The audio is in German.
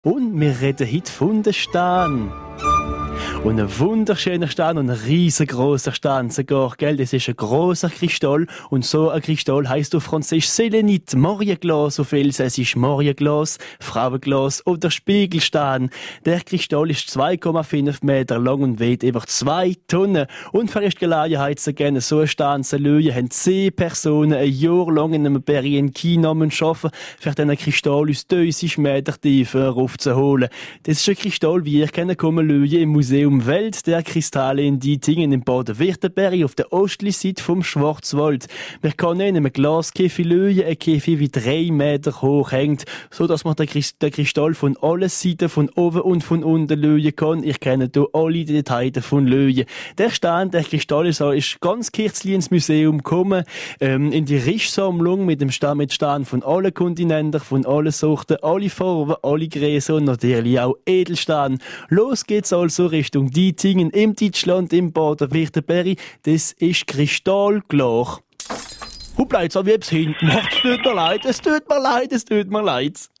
Und wir reden heute von den Steinen. Und ein wunderschöner Stein und ein riesengroßer Stein sogar, gell? Das ist ein grosser Kristall. Und so ein Kristall heisst auf Französisch Selenit, Marienglas, auf Elsässisch Marienglas, Frauenglas oder Spiegelstein. Der Kristall ist 2,5 Meter lang und wiegt über 2 Tonnen. Und für die Gelegenheit zu gerne so einen Stein zu lösen, haben 10 Personen ein Jahr lang in einem Berg in China arbeiten, für diesen Kristall aus 30 Meter Tiefe raufzuholen. Das ist ein Kristall, wie ich kenne, im Museum Welt der Kristalle in Dietingen im Baden-Württemberg auf der östlichen Seite vom Schwarzwald. Wir können in einem Glaskäfig lösen, ein Käfig wie 3 Meter hoch hängt, so dass man den Kristall von allen Seiten, von oben und von unten lösen kann. Ich kenne hier alle Details davon lösen. Der Kristall ist ganz kürzlich ins Museum gekommen, in die Rischsammlung mit Steinen von allen Kontinenten, von allen Sorten, alle Farben, alle Größen und natürlich auch Edelsteine. Los geht's also Richtung Dietingen im Deutschland, im Baden-Württemberg. Das ist kristallklar. Hoppla, jetzt habe ich etwas hinten gemacht. Es tut mir leid.